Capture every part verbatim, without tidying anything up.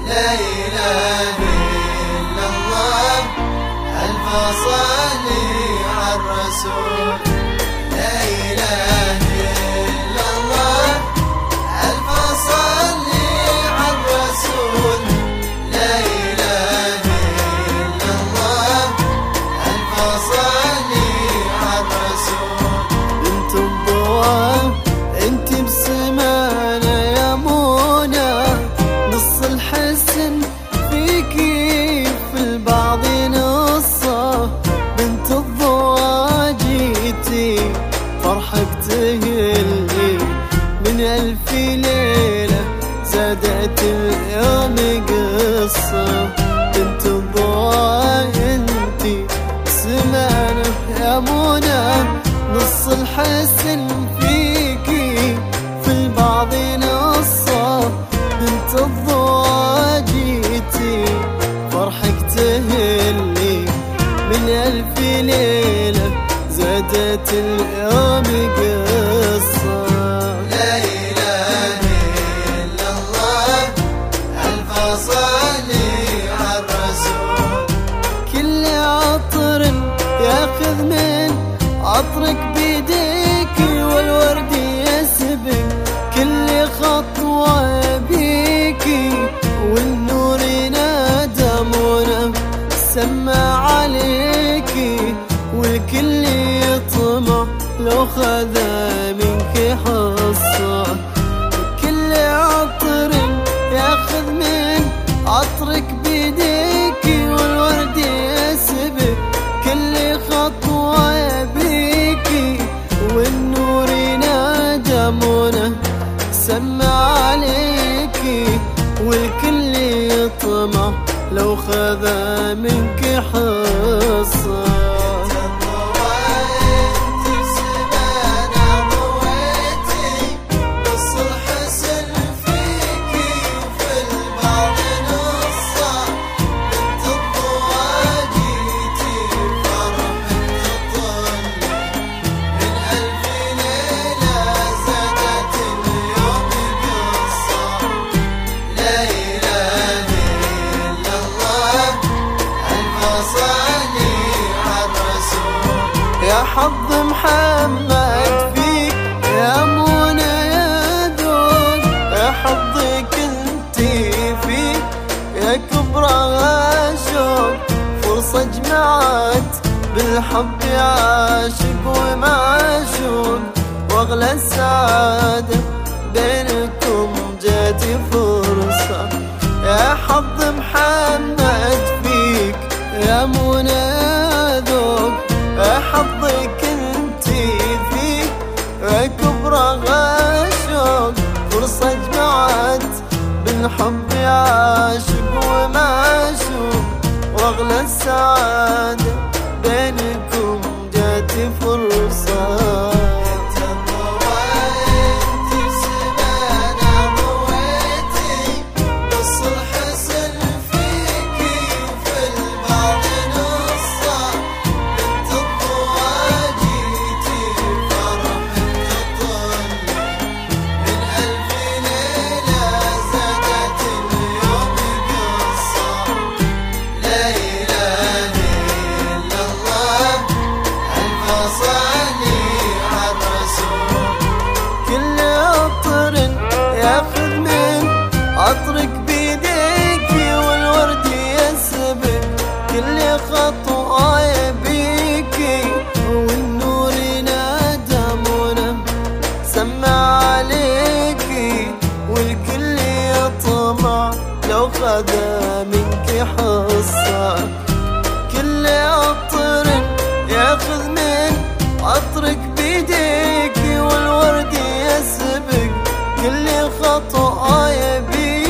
لا إله إلا الله ألف صلي على الرسول. لا إله إلا الله ألف صلي على الرسول. لا إله إلا الله ألف صلي على الرسول. بنت الضوء انت بسمانة يا منى، نص الحسن فيكي في البعض نصه. بنت الضوء جيتي فرحك تهلي من ألف ليلة، زادت اليوم قصة. بنت الضوء انتي سمانة يا منى، نص الحسن فيكي في البعض نصه. بنت الضوء جيتي فرحك تهلي من ألف ليلة، زادت اليوم قصة. لا إله إلا الله ألف صلي على الرسول. كل عطر ياخذ من عطرك بيديك، والورد يسبق كل خطوة بيكي، والنور ينادى منى سمع عليكي، والكل يطمع لو خذ منك حصة. كل عطر ياخذ من عطرك بيديك، والورد يسبق كل خطوة بيكي، والنور ينادى منى سمع عليكي، والكل يطمع لو خذ منك حصة. يا حظ محمد فيك يا منى يا ذوق، يا حظك انتي فيك يا كبرى شوق. فرصة جمعت بالحب عاشق ومعشوق، واغلى السعادة بينكم جاتي فرصة. يا حظ محمد فيك يا منى يا ذوق، يا حظك انتي فيك يا كبرى غشوق. فرصة جمعت بالحب عاشق ومعشوق، واغلى السعادة بينكم جاتي فرصة. ياخذ من عطرك بيديك، والورد يسبق كل خطوة بيكي، والنور ينادى منى سمع عليكي، والكل يطمع لو خذ منك حصة. كل عطر ياخذ من عطرك بيديك، والورد يسبق كل خطوة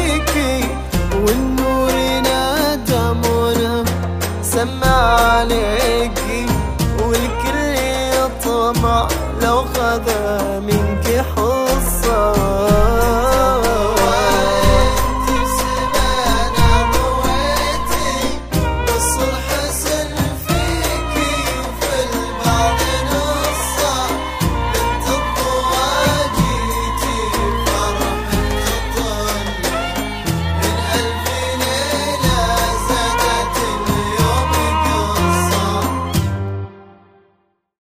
بيكي، والنور ينادى منى سمع عليك.